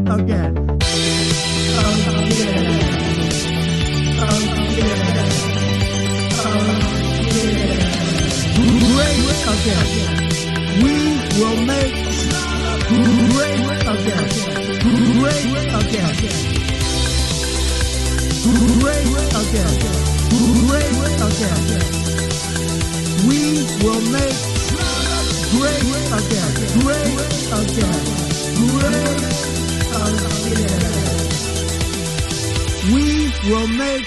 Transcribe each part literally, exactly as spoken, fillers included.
again. Great again. We will make great again. Great again. Great again. Great again. We will make great again. Great again. Great again. We will make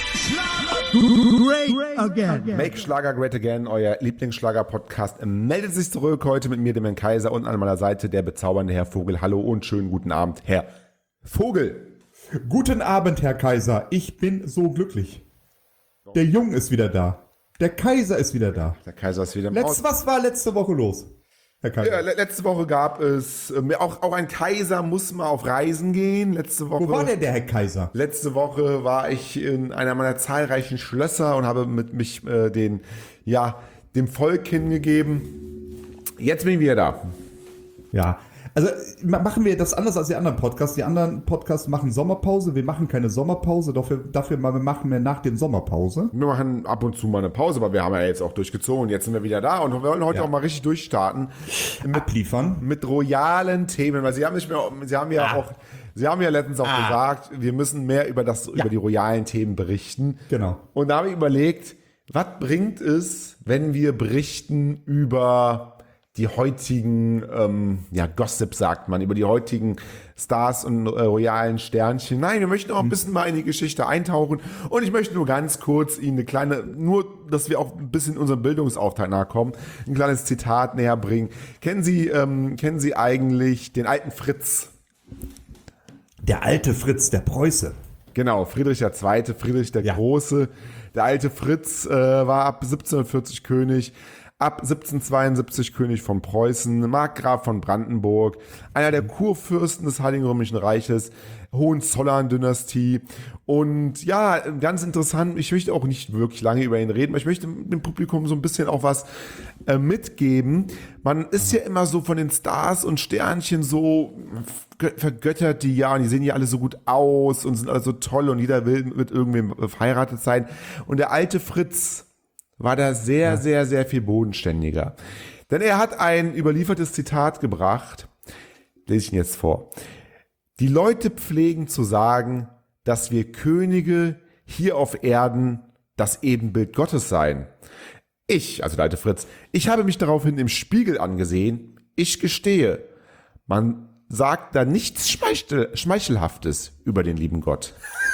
great again. Make Schlager Great Again, euer Lieblingsschlager-Podcast, meldet sich zurück heute mit mir, dem Herrn Kaiser, und an meiner Seite der bezaubernde Herr Vogel. Hallo und schönen guten Abend, Herr Vogel. Guten Abend, Herr Kaiser. Ich bin so glücklich. Der Jung ist wieder da. Der Kaiser ist wieder da. Der Kaiser ist wieder im Letzt, Haus. Was war letzte Woche los, Herr Kaiser? Ja, le- letzte Woche gab es, äh, auch, auch ein Kaiser muss mal auf Reisen gehen. Letzte Woche, Wo war denn der Herr Kaiser? Letzte Woche war ich in einer meiner zahlreichen Schlösser und habe mit mich äh, den, ja, dem Volk hingegeben. Jetzt bin ich wieder da. Ja, also ma- machen wir das anders als die anderen Podcasts. Die anderen Podcasts machen Sommerpause. Wir machen keine Sommerpause. Dafür, dafür mal, wir machen wir nach den Sommerpause. Wir machen ab und zu mal eine Pause, aber wir haben ja jetzt auch durchgezogen. Jetzt sind wir wieder da und wir wollen heute Ja. auch mal richtig durchstarten. Abliefern. Mit royalen Themen, weil Sie haben nicht mehr, Sie haben ja Ah. auch, Sie haben ja letztens auch Ah. gesagt, wir müssen mehr über das, über die royalen Themen berichten. Genau. Und da habe ich überlegt, was bringt es, wenn wir berichten über die heutigen, ähm, ja, Gossip sagt man, über die heutigen Stars und äh, royalen Sternchen. Nein, wir möchten auch ein bisschen mal in die Geschichte eintauchen. Und ich möchte nur ganz kurz Ihnen eine kleine, nur, dass wir auch ein bisschen unserem Bildungsauftrag nachkommen, ein kleines Zitat näher bringen. Kennen Sie, ähm, kennen Sie eigentlich den alten Fritz? Der alte Fritz, der Preuße. Genau, Friedrich der Zweite, Friedrich der Ja. Große. Der alte Fritz äh, war ab siebzehnhundertvierzig König, ab siebzehnhundertzweiundsiebzig König von Preußen, Markgraf von Brandenburg, einer der Kurfürsten des Heiligen Römischen Reiches, Hohenzollern-Dynastie. Und ja, ganz interessant, ich möchte auch nicht wirklich lange über ihn reden, aber ich möchte dem Publikum so ein bisschen auch was äh, mitgeben. Man ist ja immer so von den Stars und Sternchen so gö- vergöttert die ja, und die sehen ja alle so gut aus und sind alle so toll und jeder will mit irgendwem verheiratet sein. Und der alte Fritz war da sehr, sehr, sehr viel bodenständiger. Denn er hat ein überliefertes Zitat gebracht, lese ich ihn jetzt vor. Die Leute pflegen zu sagen, dass wir Könige hier auf Erden das Ebenbild Gottes seien. Ich, also der alte Fritz, ich habe mich daraufhin im Spiegel angesehen. Ich gestehe, man sagt da nichts Schmeichel, Schmeichelhaftes über den lieben Gott.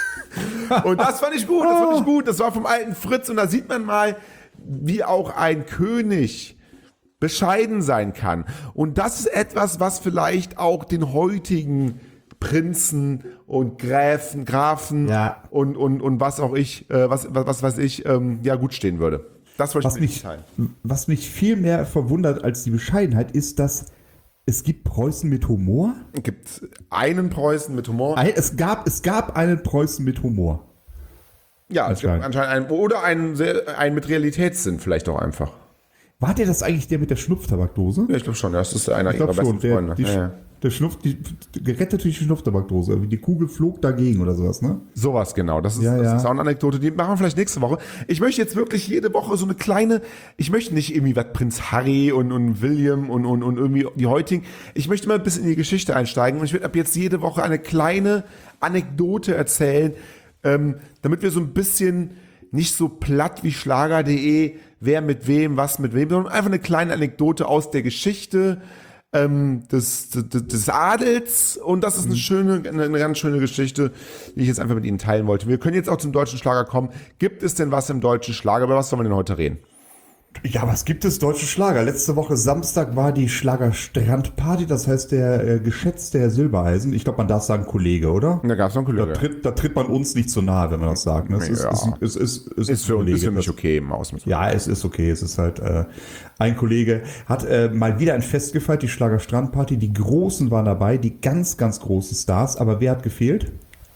Und das fand ich gut, das fand ich gut. Das war vom alten Fritz und da sieht man mal, wie auch ein König bescheiden sein kann. Und das ist etwas, was vielleicht auch den heutigen Prinzen und Gräfen, Grafen Ja. und, und, und was auch ich, äh, was, was, was weiß ich, ähm, ja, gut stehen würde. Das wollte ich Was mit mich, teilen. was mich viel mehr verwundert als die Bescheidenheit ist, dass es gibt Preußen mit Humor. Es gibt einen Preußen mit Humor. Ein, es, gab, es gab einen Preußen mit Humor. Ja, es gibt anscheinend. anscheinend einen, oder einen, sehr, einen mit Realitätssinn vielleicht auch einfach. War der das eigentlich der mit der Schnupftabakdose? Ja, ich glaube schon, das ist einer Ich ihrer glaube besten schon. Der, Freunde. die, Ja, ja. der Schnupf, die, die gerettet durch die Schnupftabakdose. Irgendwie die Kugel flog dagegen oder sowas, ne? Sowas genau. Das ist, Ja, das ja. ist auch eine Anekdote, die machen wir vielleicht nächste Woche. Ich möchte jetzt wirklich jede Woche so eine kleine, ich möchte nicht irgendwie was Prinz Harry und, und William und, und, und irgendwie die heutigen, ich möchte mal ein bisschen in die Geschichte einsteigen und ich werde ab jetzt jede Woche eine kleine Anekdote erzählen, ähm, damit wir so ein bisschen nicht so platt wie Schlager punkt de, wer mit wem, was mit wem, sondern einfach eine kleine Anekdote aus der Geschichte, ähm, des, des, des Adels, und das ist eine schöne, eine, eine ganz schöne Geschichte, die ich jetzt einfach mit Ihnen teilen wollte. Wir können jetzt auch zum deutschen Schlager kommen. Gibt es denn was im deutschen Schlager? Über was sollen wir denn heute reden? Ja, was gibt es? Deutsche Schlager. Letzte Woche Samstag war die Schlager-Strandparty, das heißt der äh, geschätzte Herr Silbereisen. Ich glaube, man darf sagen Kollege, oder? Da gab es noch einen Da Kollege. tritt, da tritt man uns nicht zu nahe, wenn man das sagt. Ne? Es ist, Ja. ist, ist, ist, ist, Ist für uns, ist für mich das- okay im Ausmaß. Ja, es ist okay. Es ist halt äh, ein Kollege hat äh, mal wieder ein Fest gefeiert, die Schlager Strandparty. Die Großen waren dabei, die ganz, ganz großen Stars. Aber wer hat gefehlt?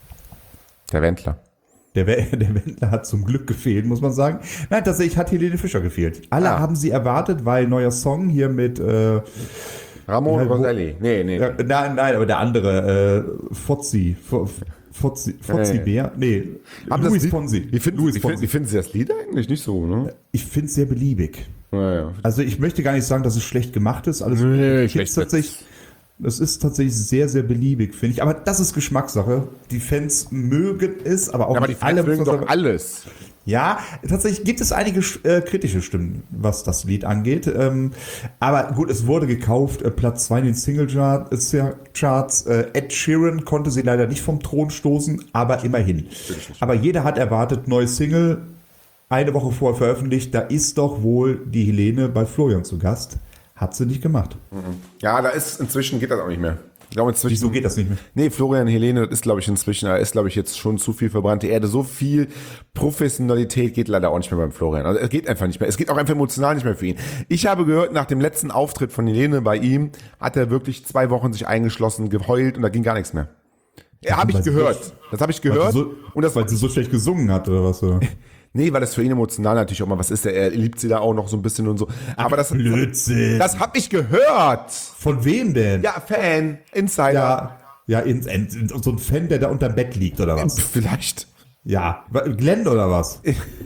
Der Wendler. Der, We- der Wendler hat zum Glück gefehlt, muss man sagen. Nein, tatsächlich hat Helene Fischer gefehlt. Alle Ah. haben sie erwartet, weil neuer Song hier mit äh, Ramon Ja, wo- Roselli. Nee, nee. Ja, nein, nein, aber der andere, äh, Fozzi. Fo- Fozzi, Fozzi Nee. Bär? Nee, Aber das Luis Lied- Fonsi. Wie finden, Luis wie, finden, Fonsi. wie finden Sie das Lied eigentlich? Nicht so, ne? Ich finde es sehr beliebig. Naja. Also ich möchte gar nicht sagen, dass es schlecht gemacht ist. Alles Nee, ich find's schlecht tatsächlich, das ist tatsächlich sehr, sehr beliebig, finde ich. Aber das ist Geschmackssache. Die Fans mögen es, aber auch Aber die nicht Fans alle. mögen muss man doch sagen. alles. Ja, tatsächlich gibt es einige äh, kritische Stimmen, was das Lied angeht. Ähm, aber gut, es wurde gekauft, äh, Platz zwei in den Single-Charts. Äh, Ed Sheeran konnte sie leider nicht vom Thron stoßen, aber immerhin. Aber jeder hat erwartet, neue Single, eine Woche vorher veröffentlicht, da ist doch wohl die Helene bei Florian zu Gast. Hat sie nicht gemacht. Ja, da ist inzwischen geht das auch nicht mehr. Ich glaube inzwischen. Wieso geht das nicht mehr? Nee, Florian Helene, das ist glaube ich inzwischen, da ist glaube ich jetzt schon zu viel verbrannte Erde. So viel Professionalität geht leider auch nicht mehr beim Florian. Also es geht einfach nicht mehr. Es geht auch einfach emotional nicht mehr für ihn. Ich habe gehört, nach dem letzten Auftritt von Helene bei ihm, hat er wirklich zwei Wochen sich eingeschlossen, geheult und da ging gar nichts mehr. Ja, habe ich Weil sie gehört. so- Das habe ich Weil gehört. sie so, Und das weil sie so schlecht gesungen hat oder was? Oder? Nee, weil das für ihn emotional natürlich auch mal was ist. Er liebt sie da auch noch so ein bisschen und so. Aber das, Blödsinn. das habe ich gehört. Von wem denn? Ja, Fan, Insider. ja, ja in, in, in, so ein Fan, der da unterm Bett liegt oder was? Vielleicht. Ja, Glenn oder was?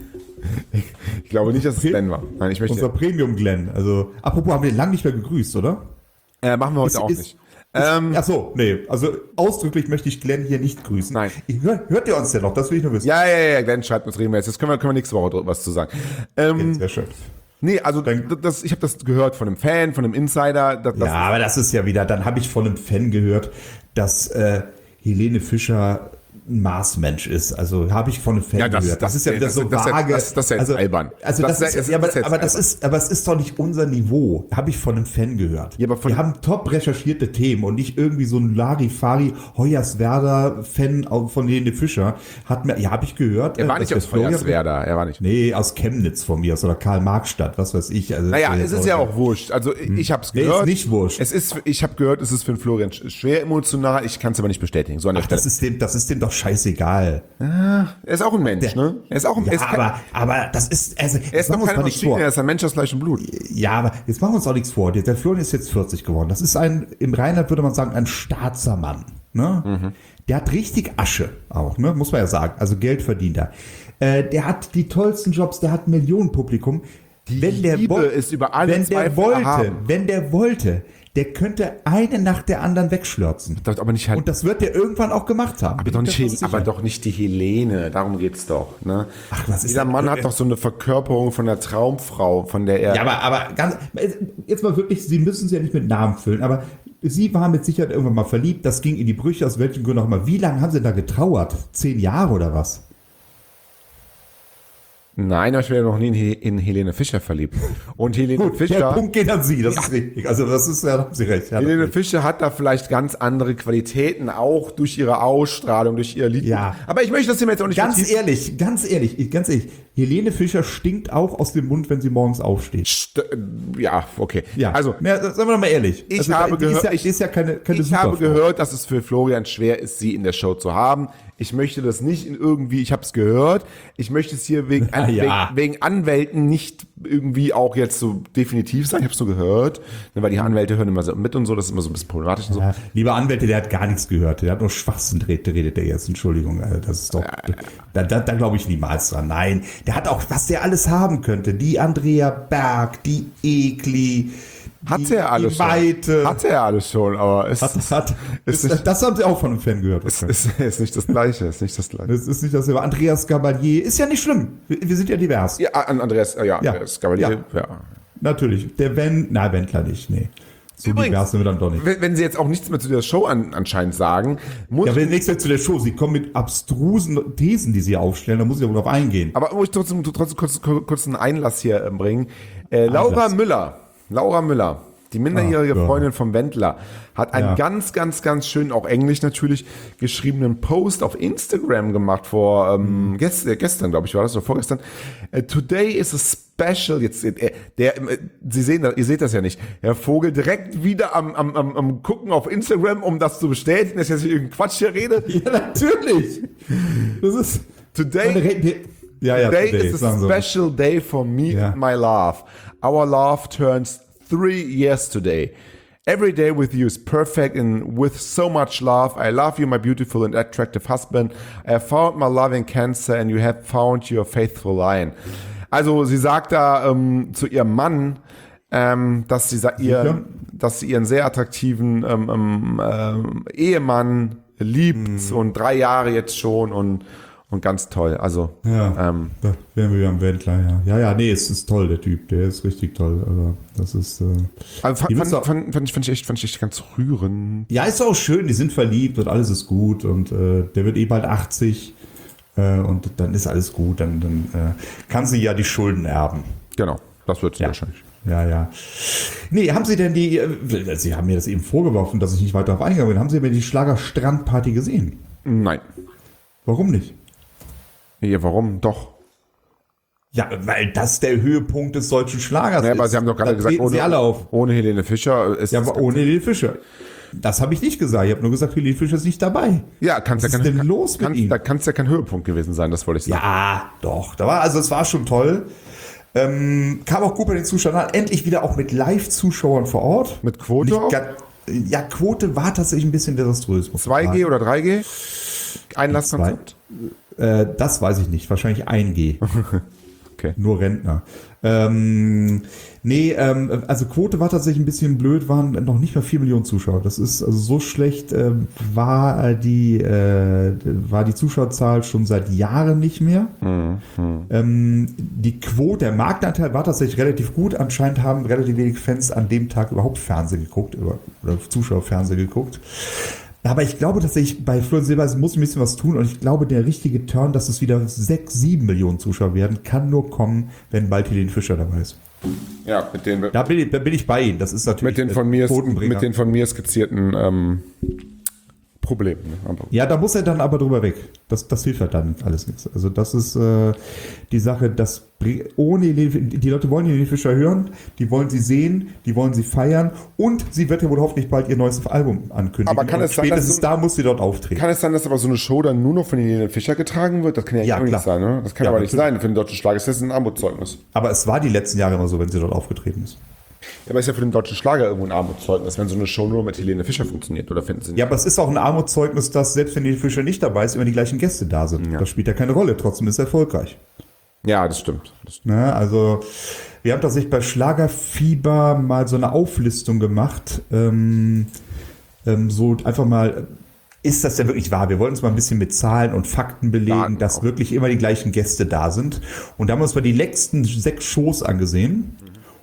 Ich glaube nicht, dass es Glenn war. Nein, ich möchte. Unser Premium Glenn. Also, apropos, haben wir den lange nicht mehr gegrüßt, oder? Äh, machen wir heute Ist- auch ist- nicht. Ähm, Ach so, nee. Also ausdrücklich möchte ich Glenn hier nicht grüßen. Nein. Hört, hört ihr uns denn noch? Das will ich nur wissen. ja, ja, ja, Glenn schreibt uns, reden wir jetzt. Das können wir, können wir nächste Woche drüber was zu sagen. Ähm, Sehr schön. nee, also Dann- das, ich habe das gehört von einem Fan, von einem Insider. Das, das Ja, aber das ist ja wieder, dann habe ich von einem Fan gehört, dass äh, Helene Fischer ein Marsmensch ist. Also habe ich von einem Fan Ja, das- gehört. das- ja wieder das- so das ist ja- vage. das- das ist ja jetzt also, albern. Also Das das, ist ist, ja- das ja, aber, ist jetzt aber das albern. ist, aber es ist doch nicht unser Niveau. Habe ich von einem Fan gehört. Ja, aber von- Wir haben top recherchierte Themen und nicht irgendwie so ein Larifari Hoyerswerda-Fan von Helene Fischer hat mir, ja, habe ich gehört. er war äh, nicht dass aus der Florian- Hoyerswerda. Er war nicht. Nee, aus Chemnitz von mir aus oder Karl-Marx-Stadt, was weiß ich. Also, Naja, äh, es ist ja auch wurscht. Also ich habe es Nee, gehört. ist nicht wurscht. Es ist, ich habe gehört, es ist für den Florian sch- schwer emotional. Ich kann es aber nicht bestätigen. So an der Ach, Stelle. das ist dem, das ist dem doch scheißegal. Er ist auch ein Mensch, ne? Er ist auch ein, Ja, er ist, kein- aber, aber das ist, also, er ist machen doch wir uns keine mal nichts Maschine. vor. Er ist ein Mensch aus gleichem Blut. Ja, aber jetzt machen wir uns auch nichts vor. Der, der Florian ist jetzt vierzig geworden. Das ist ein, im Rheinland würde man sagen, ein staatsser Mann. Ne? Mhm. Der hat richtig Asche auch, ne? Muss man ja sagen. Also Geld verdient er. Äh, der hat die tollsten Jobs, der hat ein Millionenpublikum. Die wenn der Liebe woll- ist über alle wenn der Zweifel wollte, erhaben. wenn der wollte, der könnte eine nach der anderen wegschlürzen. Das aber nicht halt. Und das wird er irgendwann auch gemacht haben. aber, doch Bin nicht, ich mir fast Hel- aber sicher. doch nicht die Helene. Darum geht's doch. Ne? Ach, was ist Dieser denn- Mann hat doch so eine Verkörperung von der Traumfrau, von der er. Ja, aber, aber ganz, jetzt mal wirklich, Sie müssen es ja nicht mit Namen füllen, aber Sie waren mit Sicherheit irgendwann mal verliebt, das ging in die Brüche, aus welchen Gründen auch immer. Wie lange haben Sie da getrauert? Zehn Jahre oder was? Nein, ich wäre noch nie in, He- in Helene Fischer verliebt. Und Helene Der Fischer. Punkt geht an Sie, das ist richtig. Also das ist, ja, da haben Sie recht. Ja, Helene Fischer hat da vielleicht ganz andere Qualitäten, auch durch ihre Ausstrahlung, durch ihr Lied. Ja. Aber ich möchte das Thema jetzt auch nicht ganz vertiefen. ehrlich, ganz ehrlich, ich- ganz ehrlich, Helene Fischer stinkt auch aus dem Mund, wenn sie morgens aufsteht. St- Ja, okay. Ja, Also, ja, sagen wir doch mal ehrlich. Ich also, habe die ist gehört- ja, ich- die ist ja keine, keine ich habe Superfrau. gehört, dass es für Florian schwer ist, sie in der Show zu haben. Ich möchte das nicht in irgendwie, ich habe es gehört, ich möchte es hier wegen, Na ja. wegen, wegen Anwälten nicht irgendwie auch jetzt so definitiv sein. Ich habe es nur gehört, ne, weil die Anwälte hören immer so mit und so, das ist immer so ein bisschen problematisch und so. Ja, lieber Anwälte, der hat gar nichts gehört. Der hat nur Schwachsinn redet, redet der jetzt. Entschuldigung, also das ist doch. Da, da, da glaube ich niemals dran. Nein, der hat auch, was der alles haben könnte. Die Andrea Berg, die Ekli. Hat die, sie ja alles die schon. Weite. Hat er ja alles schon, aber es Hat, hat, ist ist, nicht- das haben sie auch von einem Fan gehört. ist, ist, ist nicht das Gleiche, ist nicht das Gleiche. Das ist nicht dasselbe. Andreas Gabalier ist ja nicht schlimm. Wir, wir sind ja divers. Ja, an Andreas, äh, ja, Ja. Andreas Gavalier, ja. Natürlich. Der Wenn, na, Wendler nicht, nee. So Übrigens, divers sind wir dann doch nicht. Wenn, wenn Sie jetzt auch nichts mehr zu der Show an, anscheinend sagen, muss Ja, wenn nichts mehr zu der Show. Sie kommen mit abstrusen Thesen, die sie aufstellen, da muss ich ja wohl drauf eingehen. aber muss ich trotzdem, trotzdem kurz, kurz einen Einlass hier äh, bringen. Äh, Laura Einlass. Müller, Laura Müller, die minderjährige Ah, ja. Freundin vom Wendler, hat einen Ja. ganz, ganz, ganz schön, auch englisch natürlich, geschriebenen Post auf Instagram gemacht vor ähm, Mhm. gest, äh, gestern, glaube ich, war das oder vorgestern. Äh, Today is a special, jetzt, äh, der, äh, Sie sehen das, ihr seht das ja nicht, Herr Vogel direkt wieder am, am, am, am gucken auf Instagram, um das zu bestätigen, dass ich jetzt irgendeinen Quatsch hier rede. Ja, natürlich. Das ist. Today Meine Re- ja, ja, Today, today, is a sagen Sie mal. special day for me Ja. and my love. Our love turns three years today. Every day with you is perfect and with so much love. I love you, my beautiful and attractive husband. I have found my loving Cancer and you have found your faithful Lion. Also sie sagt da ähm, zu ihrem Mann, ähm, dass, sie sa- ihr, dass sie ihren sehr attraktiven ähm, ähm, ähm, Ehemann liebt hm. und drei Jahre jetzt schon und Und ganz toll, also ja, ähm, da wären wir wieder am Wendler, ja. Ja, ja, nee, es ist toll, der Typ, der ist richtig toll, aber das ist äh, also die fand, wird's auch- fand, fand, ich, fand, ich echt, fand ich echt ganz rührend. Ja, ist auch schön, die sind verliebt und alles ist gut und äh, der wird eh bald achtzig äh, und dann ist alles gut, dann, dann äh, kann sie ja die Schulden erben. Genau, das wird sie Ja. wahrscheinlich. Ja, ja. Nee, haben Sie denn die, äh, Sie haben mir das eben vorgeworfen, dass ich nicht weiter darauf eingegangen bin, haben Sie denn die Schlager-Strandparty gesehen? Nein. Warum nicht? Ja, warum? Doch. Ja, weil das der Höhepunkt des deutschen Schlagers Ja, ist. aber Sie haben doch gerade Da gesagt, treten Sie alle auf. ohne Helene Fischer ist Ja, es- aber ohne Helene Fischer. Das habe ich nicht gesagt. Ich habe nur gesagt, Helene Fischer ist nicht dabei. Ja, kann's ja Was ist kein, denn los mit kann, ihm? Da kann es ja kein Höhepunkt gewesen sein, das wollte ich sagen. Ja, doch. Da war, also es war schon toll. Ähm, kam auch gut bei den Zuschauern an. Endlich wieder auch mit Live-Zuschauern vor Ort. Mit Quote Nicht auch? ga- Ja, Quote war tatsächlich ein bisschen desaströs. muss ich zwei G sagen. oder drei G? Einlasskonzept? Äh, das weiß ich nicht. Wahrscheinlich ein G. Okay. Nur Rentner. Ähm, nee, ähm, also Quote war tatsächlich ein bisschen blöd, waren noch nicht mal vier Millionen Zuschauer. Das ist also so schlecht, ähm, war äh, die äh, war die Zuschauerzahl schon seit Jahren nicht mehr. Mhm. Ähm, die Quote, der Marktanteil war tatsächlich relativ gut. Anscheinend haben relativ wenig Fans an dem Tag überhaupt Fernsehen geguckt oder, oder Zuschauerfernsehen geguckt. Aber ich glaube tatsächlich, bei Florian Silbereisen muss ein bisschen was tun und ich glaube, der richtige Turn, dass es wieder sechs, sieben Millionen Zuschauer werden, kann nur kommen, wenn bald Helene Fischer dabei ist. Ja, mit den, Da bin ich, da bin ich bei Ihnen. Das ist natürlich mit den, von, mir, Quotenbringer. mit den von mir skizzierten ähm, Problemen. Ne? Aber Ja, da muss er dann aber drüber weg. Das, das hilft halt dann alles nichts. Also das ist äh, die Sache, dass bring- ohne Helene, die Leute wollen Helene Fischer hören, die wollen sie sehen, die wollen sie feiern und sie wird ja wohl hoffentlich bald ihr neues Album ankündigen. Aber kann und es sein, dass spätestens so- da muss sie dort auftreten. Kann es sein, dass aber so eine Show dann nur noch von Helene Fischer getragen wird? Das kann ja, Ja, auch nicht klar. sein, ne? Das kann Ja, aber nicht natürlich. sein. Für den deutschen Schlager ist das ein Armutszeugnis. Aber es war die letzten Jahre immer so, wenn sie dort aufgetreten ist. Ja, aber ist ja für den deutschen Schlager irgendwo ein Armutszeugnis, wenn so eine Show nur mit Helene Fischer funktioniert, oder finden Sie nicht? Ja, aber es ist auch ein Armutszeugnis, dass selbst wenn Helene Fischer nicht dabei ist, immer die gleichen Gäste da sind. Ja. Das spielt ja keine Rolle, trotzdem ist es erfolgreich. Ja, das stimmt. Das stimmt. Ne? Also wir haben tatsächlich bei Schlagerfieber mal so eine Auflistung gemacht, ähm, ähm, so einfach mal, ist das denn wirklich wahr? Wir wollten uns mal ein bisschen mit Zahlen und Fakten belegen, Daten dass auch. wirklich immer die gleichen Gäste da sind. Und da haben wir uns mal die letzten sechs Shows angesehen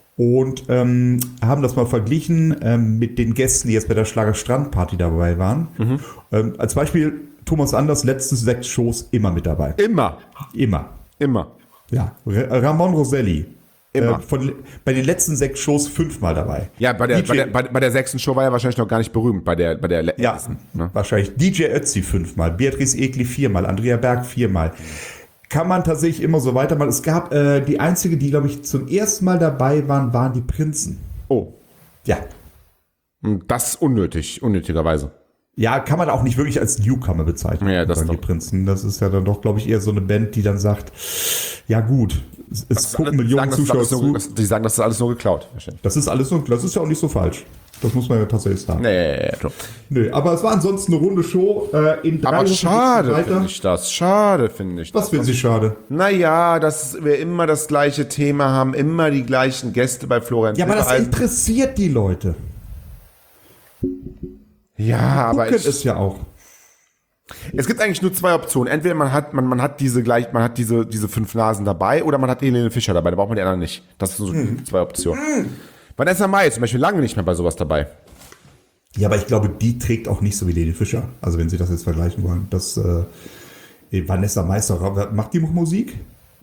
und ähm, haben das mal verglichen ähm, mit den Gästen, die jetzt bei der Schlager-Strand-Party dabei waren. Ähm, als Beispiel Thomas Anders, letzten sechs Shows immer mit dabei. Immer. Immer. Immer. Ja, Ra- Ramon Roselli. Immer. Äh, von, bei den letzten sechs Shows fünfmal dabei. Ja, bei der, D J bei, der, bei, bei der sechsten Show war er wahrscheinlich noch gar nicht berühmt, bei der, bei der le- Ja, letzten. Ne? wahrscheinlich. D J Ötzi fünfmal, Beatrice Egli viermal, Andrea Berg viermal. Kann man tatsächlich immer so weitermachen. Es gab äh, die einzige, die, glaube ich, zum ersten Mal dabei waren, waren die Prinzen. Oh, Ja. das ist unnötig, unnötigerweise. Ja, kann man auch nicht wirklich als Newcomer bezeichnen. Ja, das die doch. Prinzen. Das ist ja dann doch, glaube ich, eher so eine Band, die dann sagt, ja gut, es, es gucken Die Millionen sagen, das ist Zuschauer alles zu. nur, das, die sagen, das ist alles nur geklaut. Wahrscheinlich. Das ist alles so, das ist ja auch nicht so falsch. Das muss man ja tatsächlich sagen. Nee, doch. Nö, aber es war ansonsten eine runde Show. Äh, in drei Aber Wochen geht's schade weiter. finde ich das. Schade finde ich das. Was finden Sie schade? Naja, dass wir immer das gleiche Thema haben, immer die gleichen Gäste bei Florian Ja, aber das Silbereisen. interessiert die Leute. Ja, aber Gucken ich, es ja auch. es gibt eigentlich nur zwei Optionen. Entweder man hat, man, man hat diese gleich, man hat diese, diese fünf Nasen dabei oder man hat Helene Fischer dabei. Da braucht man die anderen nicht. Das sind so Mhm. die zwei Optionen. Vanessa Mai ist zum Beispiel lange nicht mehr bei sowas dabei. Ja, aber ich glaube, die trägt auch nicht so wie Leni Fischer. Also wenn Sie das jetzt vergleichen wollen. Das äh, Vanessa Meister, macht die noch Musik?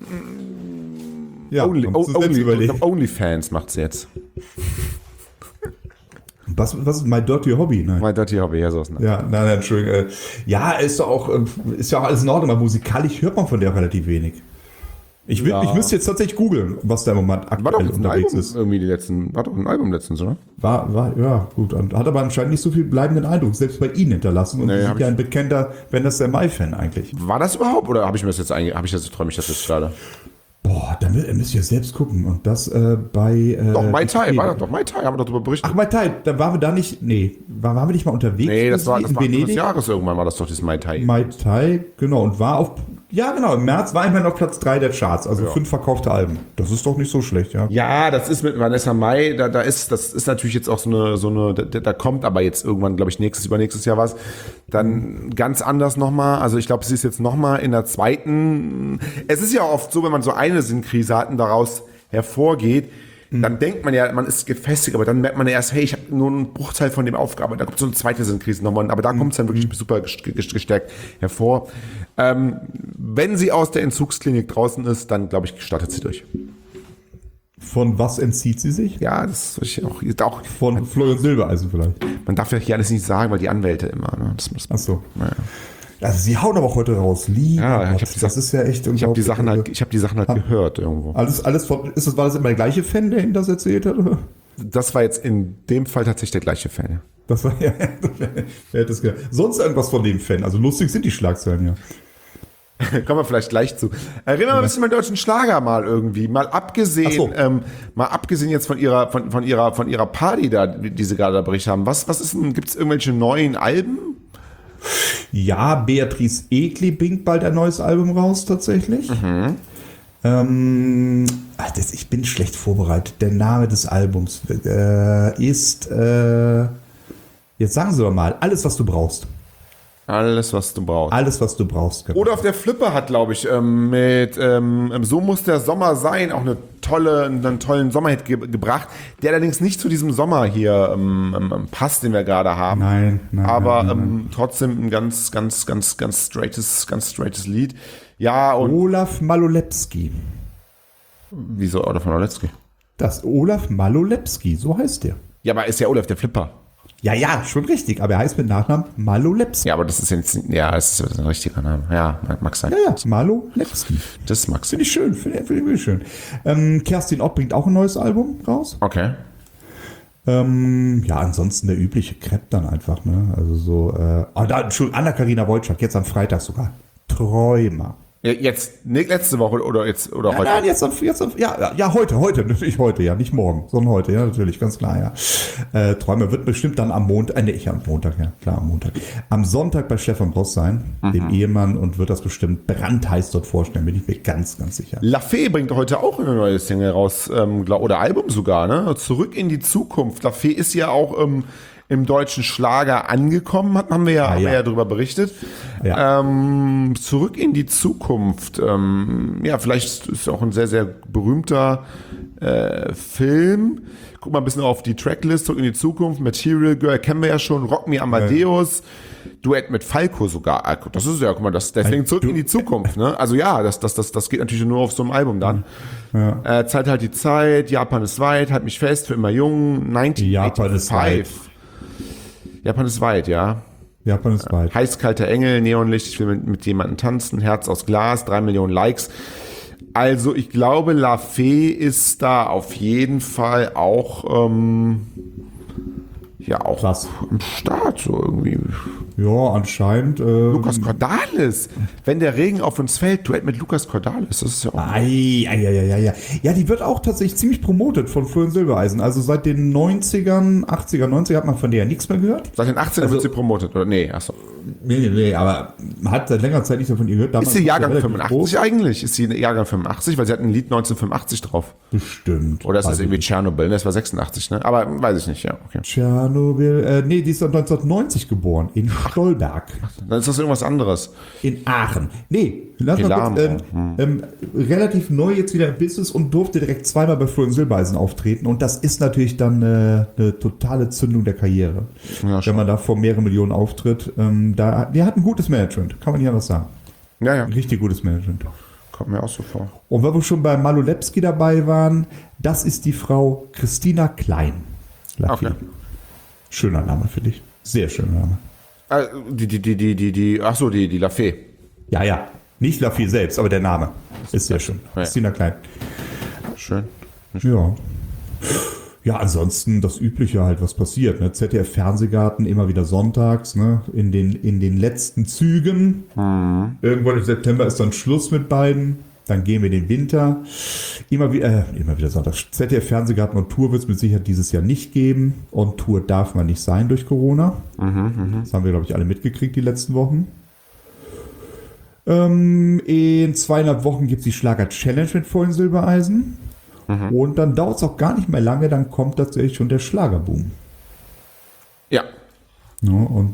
Ja, Only, man muss o, es selbst only, überlegen. Onlyfans macht sie jetzt. Was, was ist mein Dirty Hobby? Nein. Mein Dirty Hobby, ja, sowas. Ne? Ja, nein, nein, Entschuldigung. Äh, Ja, ist doch auch, äh, ist ja auch alles in Ordnung, aber musikalisch hört man von der auch relativ wenig. Ich, will, Ja. ich müsste jetzt tatsächlich googeln, was da im Moment War doch aktuell jetzt ein unterwegs Album ist. irgendwie die letzten, war doch ein Album letztens, oder? War, war, ja, gut. Und hat aber anscheinend nicht so viel bleibenden Eindruck, selbst bei Ihnen hinterlassen. Und Nee, Sie hab sind ja ich- ein bekannter Vanessa Mai-Fan eigentlich. War das überhaupt oder habe ich mir das jetzt eigentlich, habe ich das, träume ich das jetzt gerade? Boah, Boah, da mü- müsst ihr selbst gucken. Und das äh, bei. Äh, Doch, Mai Tai, nee. war das doch Mai Tai, haben wir darüber berichtet. Ach, Mai Tai, da waren wir da nicht. Nee, war, waren wir nicht mal unterwegs? nee, das für war, Sie das in war Anfang des Venedig? Jahres irgendwann, war das doch das Mai Tai. Mai Tai, genau. Und war auf. Ja, genau. Im März war immerhin auf Platz drei der Charts. Also Ja. fünf verkaufte Alben. Das ist doch nicht so schlecht, ja. Ja, das ist mit Vanessa Mai, da, da ist, das ist natürlich jetzt auch so eine, so eine, da, da kommt aber jetzt irgendwann, glaube ich, nächstes, übernächstes Jahr was, dann ganz anders nochmal, also ich glaube, sie ist jetzt nochmal in der zweiten, es ist ja oft so, wenn man so eine Sinnkrise hat und daraus hervorgeht, dann denkt man ja, man ist gefestigt, aber dann merkt man ja erst, hey, ich habe nur einen Bruchteil von dem Aufgabe, da kommt so eine zweite Sinnkrise nochmal, aber da kommt es dann wirklich super gest- gest- gestärkt hervor. Ähm, wenn sie aus der Entzugsklinik draußen ist, dann, glaube ich, startet sie durch. Von was entzieht sie sich? Ja, das ist auch, ist auch Von Florian Silbereisen vielleicht. man darf ja hier alles nicht sagen, weil die Anwälte immer, ne? Das muss Ach so. naja. Also sie hauen aber auch heute raus. Lieb. Ja, ich Gott, hab die das Sachen- ist ja echt Ich habe die Sachen also halt, ich habe die Sachen halt gehört irgendwo. Alles, alles von, ist das, war das immer der gleiche Fan, der Ihnen das erzählt hat? Oder? Das war jetzt in dem Fall tatsächlich der gleiche Fan. Das war ja, wer hätte es gedacht. Sonst irgendwas von dem Fan. Also lustig sind die Schlagzeilen ja. Kommen wir vielleicht gleich zu. Äh, reden wir mal ein bisschen über den deutschen Schlager mal irgendwie. Mal abgesehen, Ach so. ähm, mal abgesehen jetzt von ihrer, von, von ihrer, von ihrer Party da, die sie gerade da berichtet haben. Was, was ist denn, gibt es irgendwelche neuen Alben? Ja, Beatrice Egli bringt bald ein neues Album raus, tatsächlich. Ähm, ach, das, ich bin schlecht vorbereitet. Der Name des Albums äh, ist, äh, jetzt sagen Sie doch mal, alles, was du brauchst. Alles, was du brauchst. Alles, was du brauchst. Genau. Oder auf der Flipper hat, glaube ich, ähm, mit ähm, So muss der Sommer sein, auch eine tolle, einen tollen Sommerhit ge gebracht, der allerdings nicht zu diesem Sommer hier ähm, ähm, passt, den wir gerade haben. Nein, nein, Aber nein, nein, ähm, trotzdem ein ganz, ganz, ganz, ganz straightes, ganz straightes Lied. Ja, und Olaf Malolepski. wieso Olaf Malolepski? Das Olaf Malolepski, so heißt der. Ja, aber ist ja Olaf der Flipper. Ja, ja, schon richtig, aber er heißt mit Nachnamen Malolepski. Ja, aber das ist jetzt, ja, es ist ein richtiger Name. Ja, mag sein. Ja, ja, Malolepski. Das mag sein. Finde ich schön, finde find ich wirklich schön. Ähm, Kerstin Ott bringt auch ein neues Album raus. Okay. Ähm, ja, ansonsten der übliche Crepe dann einfach, ne? Also so, äh, oh, da, Entschuldigung, Anna-Karina Wojcik, jetzt am Freitag sogar. Träumer. Ja, jetzt, ne, letzte Woche oder jetzt, oder Ja, heute? nein, jetzt, am- jetzt am- ja, ja, ja, heute, heute, natürlich heute, ja, nicht morgen, sondern heute, ja, natürlich, ganz klar, ja. Äh, Träume wird bestimmt dann am Montag, äh, nee, ich am Montag, ja, klar, am Montag. Am Sonntag bei Stefan Bross sein, dem Ehemann, und wird das bestimmt brandheiß dort vorstellen, bin ich mir ganz, ganz sicher. La Fee bringt heute auch eine neue Single raus, ähm, glaub, oder Album sogar, ne? Zurück in die Zukunft. La Fee ist ja auch ähm, im deutschen Schlager angekommen, hat- haben wir ja, Ah, haben wir ja. ja drüber berichtet. Ja. Ähm, Zurück in die Zukunft. Ähm, ja, vielleicht ist auch ein sehr, sehr berühmter äh, Film. Guck mal ein bisschen auf die Tracklist, Zurück in die Zukunft, Material Girl kennen wir ja schon, Rock Me Amadeus, Duett mit Falco sogar. Ah, Das ist ja, guck mal, das, deswegen Zurück in die Zukunft, ne? Also ja, das, das, das, das geht natürlich nur auf so einem Album dann. Äh, Zeit halt die Zeit, Japan ist weit, halt mich fest, für immer jung, Japan ist weit. neunzehnhundertfünfundachtzig. Japan ist weit, ja. Japan ist bald. Heißkalter Engel, Neonlicht, ich will mit, mit jemandem tanzen, Herz aus Glas, drei Millionen Likes. Also ich glaube, La Fee ist da auf jeden Fall auch, ähm, ja, auch Krass. am Start so irgendwie. Ja, anscheinend. Ähm, Lukas Cordalis, wenn der Regen auf uns fällt, Duett mit Lukas Cordalis, das ist ja auch... Ei, ei, ei, ei, ei. Ja, die wird auch tatsächlich ziemlich promotet von Florian Silbereisen. Also seit den neunzigern, achtziger, neunziger hat man von der ja nichts mehr gehört. Seit den achtzehn Also- wird sie promotet, oder? Nee, achso. Nee, nee, nee, aber man hat seit längerer Zeit nichts mehr von ihr gehört. Damals Ist sie Jahrgang relativ fünfundachtzig groß. eigentlich? Ist sie Jahrgang fünfundachtzig? Weil sie hat ein Lied neunzehnhundertfünfundachtzig drauf. Bestimmt. Oder ist das Weiß irgendwie ich nicht. Tschernobyl? Das war sechsundachtzig, ne? Aber weiß ich nicht, ja. Okay. Tschernobyl, äh, nee, die ist neunzehnhundertneunzig geboren, in Stolberg, Dann ist das irgendwas anderes. in Aachen. Nee, lass mal Pelamo, kurz, ähm, ähm, relativ neu jetzt wieder im Business und durfte direkt zweimal bei Florian Silbereisen auftreten. Und das ist natürlich dann äh, eine totale Zündung der Karriere. Ja, schon. wenn man da vor mehreren Millionen auftritt. Ähm, da, der hat ein gutes Management, kann man nicht anders sagen. Ja, ja. Ein richtig gutes Management. Kommt mir auch so vor. Und weil wir schon bei Malolepski dabei waren, das ist die Frau Christina Klein. Lafi. Okay. Schöner Name für dich. Sehr schöner Name. Äh, die, die, die, die, die, die, ach so, die, die La Fee. Ja, ja. Nicht Lafi selbst, aber der Name ist sehr schön. Ja. Christina Klein. Schön. Ja. Ja, ansonsten das Übliche halt, was passiert. Ne? Z D F-Fernsehgarten immer wieder sonntags, ne? in, den, in den letzten Zügen. Mhm. Irgendwann im September ist dann Schluss mit beiden. Dann gehen wir in den Winter. Immer wieder, äh, immer wieder Sonntag. Z D F-Fernsehgarten und Tour wird es mit Sicherheit dieses Jahr nicht geben. Und Tour darf man nicht sein durch Corona. Mhm, das haben wir, glaube ich, alle mitgekriegt die letzten Wochen. Ähm, in zweieinhalb Wochen gibt es die Schlager-Challenge mit Vollen Silbereisen. Mhm. Und dann dauert es auch gar nicht mehr lange, dann kommt tatsächlich schon der Schlagerboom. Ja. Ja, und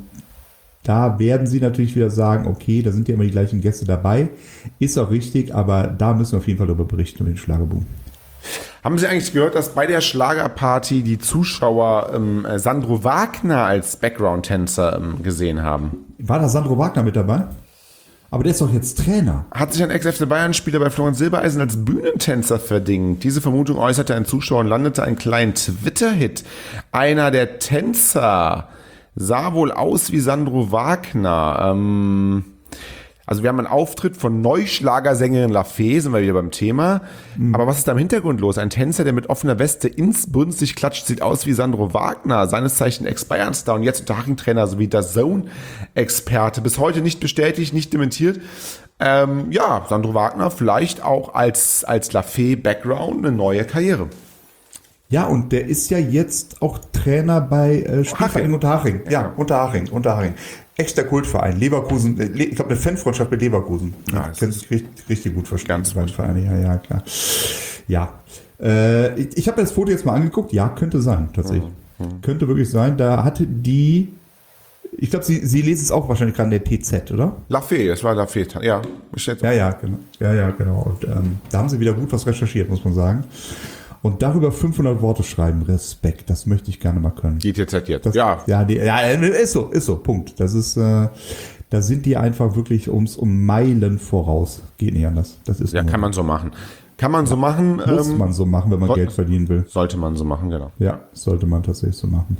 da werden sie natürlich wieder sagen, okay, da sind ja immer die gleichen Gäste dabei. Ist auch richtig, aber da müssen wir auf jeden Fall darüber berichten, über den Schlagerboom. Haben Sie eigentlich gehört, dass bei der Schlagerparty die Zuschauer ähm, Sandro Wagner als Background-Tänzer ähm, gesehen haben? War da Sandro Wagner mit dabei? Aber der ist doch jetzt Trainer. Hat sich ein Ex-F C Bayern-Spieler bei Florian Silbereisen als Bühnentänzer verdingt? Diese Vermutung äußerte ein Zuschauer und landete einen kleinen Twitter-Hit. Einer der Tänzer sah wohl aus wie Sandro Wagner. Ähm, also wir haben einen Auftritt von Neuschlagersängerin Lafay, sind wir wieder beim Thema. Mhm. Aber was ist da im Hintergrund los? Ein Tänzer, der mit offener Weste insbrünstig klatscht, sieht aus wie Sandro Wagner, seines Zeichen Ex-Bayern-Star und jetzt Unterhaching-Trainer sowie der Zone-Experte. Bis heute nicht bestätigt, nicht dementiert. Ähm, ja, Sandro Wagner vielleicht auch als, als Lafay-Background eine neue Karriere. Ja, und der ist ja jetzt auch Trainer bei äh, Spielverein Unterhaching. Ja, Unterhaching, Unterhaching. Echter Kultverein. Leverkusen, äh, ich glaube, eine Fanfreundschaft mit Leverkusen. Ja, das kennt sich richtig, richtig gut verstanden. Ganz beide Vereine, ja, ja, klar. Ja. Äh, ich ich habe das Foto jetzt mal angeguckt. Ja, könnte sein, tatsächlich. Mhm. Mhm. Könnte wirklich sein. Da hatte die, ich glaube, Sie, Sie lesen es auch wahrscheinlich gerade in der T Z, oder? Lafay, das war Lafay, ja. Ja, ja, genau. Ja, ja, genau. Und ähm, da haben Sie wieder gut was recherchiert, muss man sagen. Und darüber fünfhundert Worte schreiben, Respekt, das möchte ich gerne mal können. Die T Z jetzt, das, ja. Ja, die, ja, ist so, ist so, Punkt. Das ist, äh, da sind die einfach wirklich ums um Meilen voraus. Geht nicht anders. Das ist ja, kann man so machen. Kann man so machen. Muss ähm, man so machen, wenn man Geld verdienen will. Sollte man so machen, genau. Ja, sollte man tatsächlich so machen.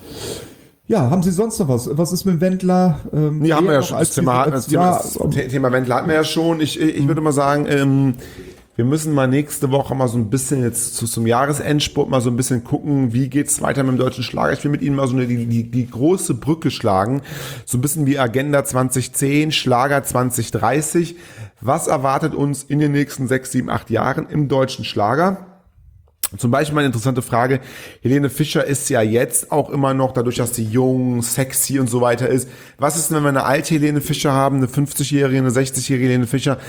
Ja. Ja, haben Sie sonst noch was? Was ist mit Wendler? Ähm, nee, haben wir ja schon. Das Thema, als, das Thema, ja, das Thema Wendler hatten wir ja schon. Ich, ich würde mal sagen, ähm, wir müssen mal nächste Woche mal so ein bisschen jetzt zu, zum Jahresendspurt mal so ein bisschen gucken, wie geht's weiter mit dem deutschen Schlager. Ich will mit Ihnen mal so eine, die, die, die große Brücke schlagen. So ein bisschen wie Agenda zwanzig zehn, Schlager zwanzig dreißig. Was erwartet uns in den nächsten sechs, sieben, acht Jahren im deutschen Schlager? Zum Beispiel mal eine interessante Frage. Helene Fischer ist ja jetzt auch immer noch, dadurch, dass sie jung, sexy und so weiter ist. Was ist denn, wenn wir eine alte Helene Fischer haben, eine fünfzigjährige, eine sechzigjährige Helene Fischer?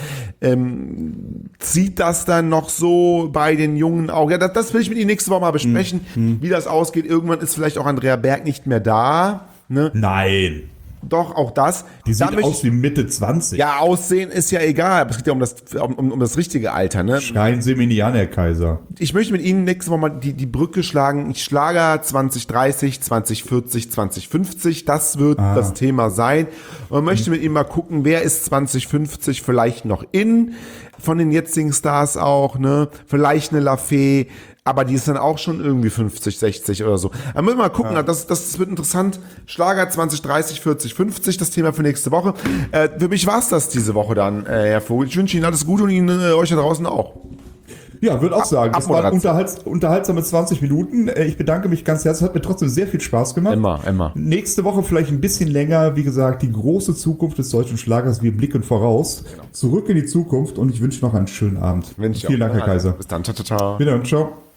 Ähm, zieht das dann noch so bei den Jungen auch? Ja, das, das will ich mit Ihnen nächste Woche mal besprechen, hm. wie das ausgeht. Irgendwann ist vielleicht auch Andrea Berg nicht mehr da. Ne? Nein. Doch, auch das. Die sieht da aus wie Mitte zwanzig. Ja, Aussehen ist ja egal. Aber es geht ja um das, um, um das richtige Alter. Ne? Schreien Sie mich nicht an, Herr Kaiser. Ich möchte mit Ihnen nächste Woche mal die, die Brücke schlagen. Ich Schlager zwanzig dreißig, zwanzig vierzig, zwanzig fünfzig. Das wird ah. das Thema sein. Und möchte mit Ihnen mal gucken, wer ist zwanzig fünfzig vielleicht noch in, von den jetzigen Stars auch, ne? Vielleicht eine Lafay, aber die ist dann auch schon irgendwie fünfzig, sechzig oder so. Da müssen wir mal gucken, ja. das, das wird interessant. Schlager zwanzig dreißig, vierzig, fünfzig, das Thema für nächste Woche. Äh, für mich war's das diese Woche dann, äh, Herr Vogel. Ich wünsche Ihnen alles Gute und Ihnen äh, euch da draußen auch. Ja, würde auch sagen. Das waren unterhalts unterhaltsame zwanzig Minuten. Ich bedanke mich ganz herzlich. Hat mir trotzdem sehr viel Spaß gemacht. Immer, immer. Nächste Woche vielleicht ein bisschen länger. Wie gesagt, die große Zukunft des deutschen Schlagers. Wir blicken voraus. Genau. Zurück in die Zukunft und ich wünsche noch einen schönen Abend. Wünsche Vielen Dank, Herr Kaiser. Bis dann. Ciao, ciao. Wieder und ciao.